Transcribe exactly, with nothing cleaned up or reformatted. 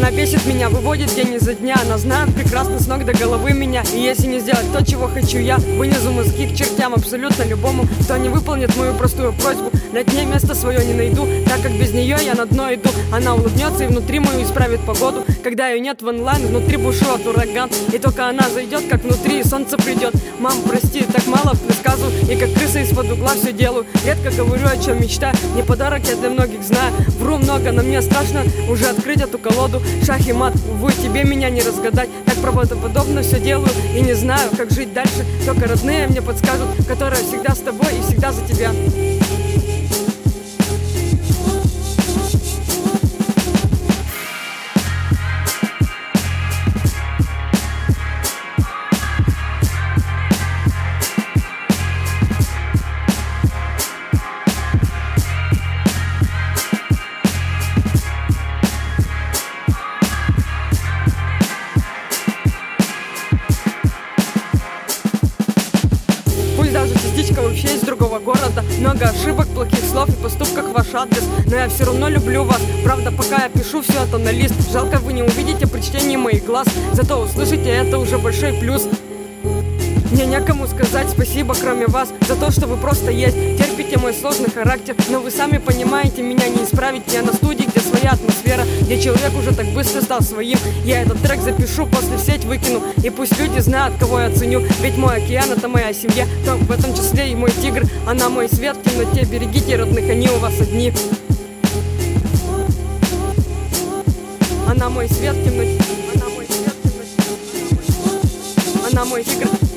Она бесит меня, выводит день изо дня. Она знает прекрасно с ног до головы меня. И если не сделать то, чего хочу я, вынесу мозги к чертям абсолютно любому, кто не выполнит мою простую просьбу. На дне место свое не найду, так как без нее я на дно иду. Она улыбнется и внутри мою исправит погоду. Когда ее нет в онлайн, внутри бушует ураган. И только она зайдет, как внутри, и солнце придет. Мам, прости, так мало рассказываю, и как крыса из-под угла все делаю. Редко говорю, о чем мечтаю, не подарок я для многих знаю. Вру много, но мне страшно уже открыть эту колоду. Шах и мат, увы, тебе меня не разгадать. Так правдоподобно все делаю и не знаю, как жить дальше. Только родные мне подскажут, которые всегда с тобой и всегда за тебя. Даже частичка вообще из другого города. Много ошибок, плохих слов и поступков в ваш адрес. Но я все равно люблю вас. Правда, пока я пишу все это на лист. Жалко, вы не увидите при чтении моих глаз. Зато услышите, это уже большой плюс. Мне некому сказать спасибо, кроме вас, за то, что вы просто есть. Терпите мой сложный характер, но вы сами понимаете, меня не исправить. Я на студии, где своя атмосфера, где человек уже так быстро стал своим. Я этот трек запишу, после в сеть выкину, и пусть люди знают, кого я ценю. Ведь мой океан — это моя семья, то в этом числе и мой тигр. Она мой свет в темноте, берегите родных, они у вас одни. Она мой свет в темноте, она мой свет в темноте, она мой тигр.